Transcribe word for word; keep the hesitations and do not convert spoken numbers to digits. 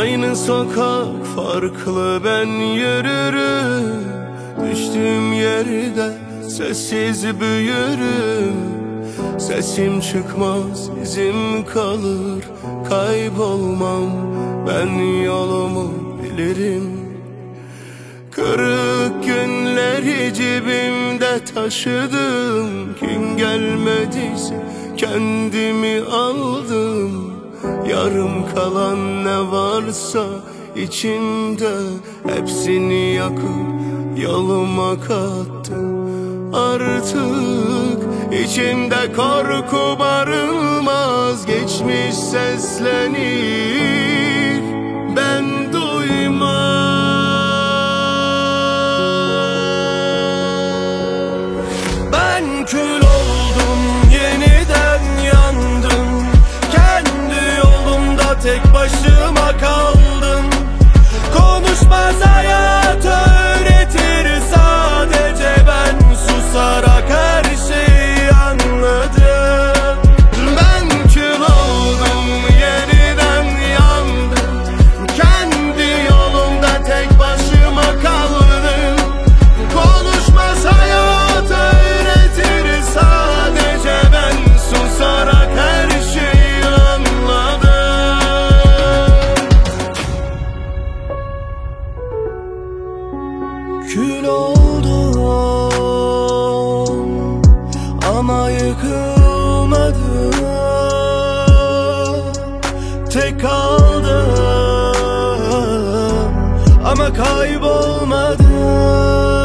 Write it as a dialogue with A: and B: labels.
A: Aynı sokak farklı ben yürürüm. Düştüğüm yerde sessiz büyürüm. Sesim çıkmaz izim kalır, kaybolmam ben yolumu bilirim. Kırık günleri cebimde taşıdım. Kim gelmediyse kendimi aldım. Yarım kalan ne varsa içimde hepsini yakıp yoluma kattım. Artık içimde korku barınmaz. Geçmiş seslenir, ben duymam. Ben kül oldum, yeniden yandım. Kendi yolumda tek başıma kaldım. Konuşmaz hayat, öğretir sadece. Ben susarak her şeyi anladım. Ben kül oldum, yeniden yandım. Kendi yolumda tek başıma kaldım. Konuşmaz hayat, öğretir sadece. Ben susarak her şeyi anladım. Kül oldum ama yıkılmadım. Tek kaldım ama kaybolmadım.